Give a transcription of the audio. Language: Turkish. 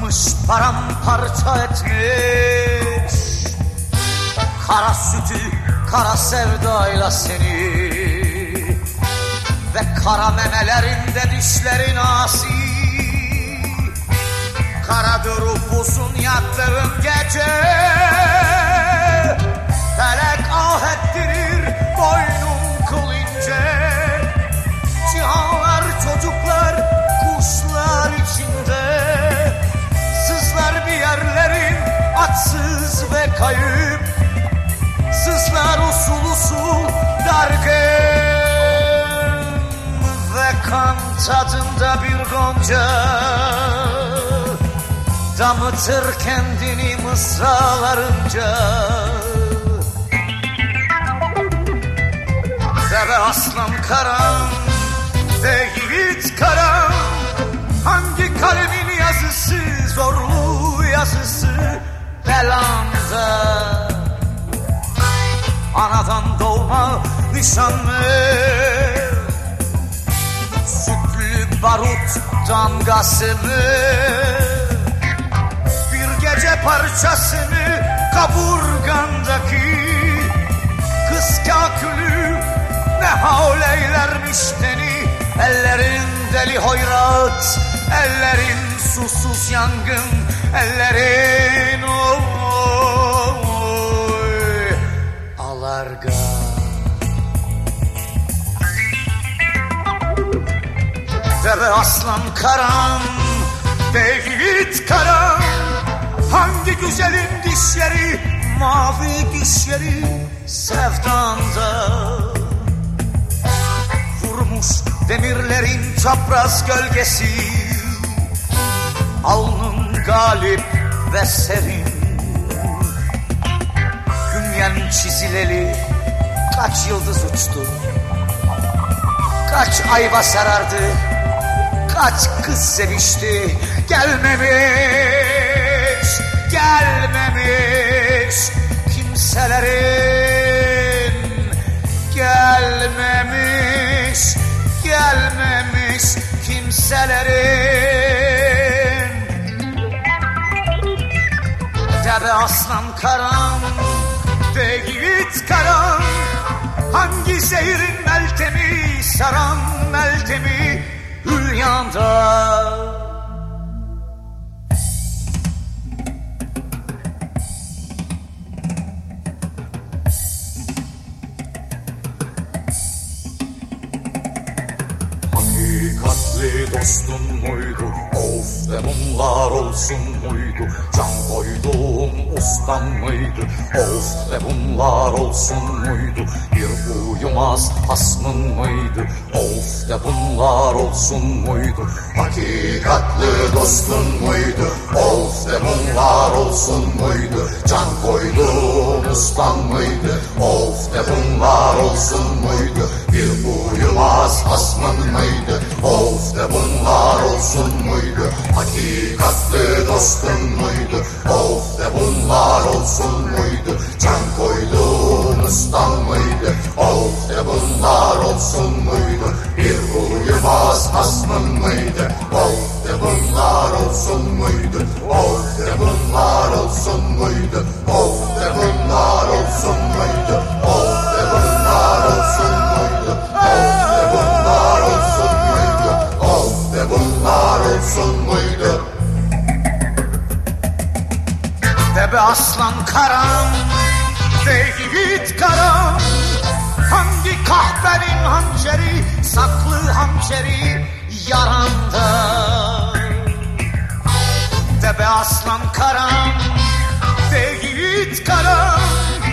Satmış paramparça etmiş kara sütü kara sevdayla seni ve kara memelerinde dişlerin asi. Karadır upuzun yattığın gece, felek ah ettirir boynun kıl ince. Cihanlar çocuklar kuşlar içinde, sızlar bir yerlerin atsız ve kayıp. Sızlar usul usul dargın ve kan tadında bir gonca. Damıtır kendini mısralarınca. Deve aslan karam, de yiğit karam. Hangi kalemin yazısı, zorlu yazısı belanda. Anadan doğma nişanlı, sütlü barut damgasını, bir gece parçasını kaburgandaki kız kakülü ne haul eylermiş seni. Ellerin deli hoyrat, ellerin susuz yangın, ellerin alarga. Deve aslan karam, de yiğit karam. Hangi güzelin dişleri, mavi dişleri sevdanda. Vurmuş demirlerin çapraz gölgesi, alnın galip ve serin. Künyen çizileli kaç yıldız uçtu, kaç ayva sarardı, kaç kız sevişti. Gelmemiş, gelmemiş kimselerin. Gelmemiş, gelmemiş kimselerin. Deve aslan karam, de yiğit karam. Hangi zehrin meltemi, saran meltemi hülyanda. Hakikatli dostun muydu? Of de bunlar olsun muydu? Can koyduğum ustam mıydı? Of de bunlar olsun muydu? Bir uyumaz hasmın mıydı? Of de bunlar olsun muydu? Hakikatli dostun muydu? Of de bunlar olsun muydu? Can koyduğum ustam mıydı? Of de bunlar olsun muydu? Bir uyumaz hasmın mıydı? Of de bunlar olsun muydu? Hakikatli dostun muydu? Of de bunlar olsun muydu? Can koyduğun ustan mıydı? Of de bunlar olsun muydu? Bir uyumaz hasmın mıydı? Of de bunlar olsun muydu? Of de bunlar olsun muydu? Of de bunlar olsun muydu? Of de bunlar olsun muydu? Of de bunlar olsun muydu? Of de bunlar olsun muydu? Deve aslan karam, de yiğit karam. Hangi kahvenin hançeri, saklı hançeri yaranda. Deve aslan karam, de yiğit karam.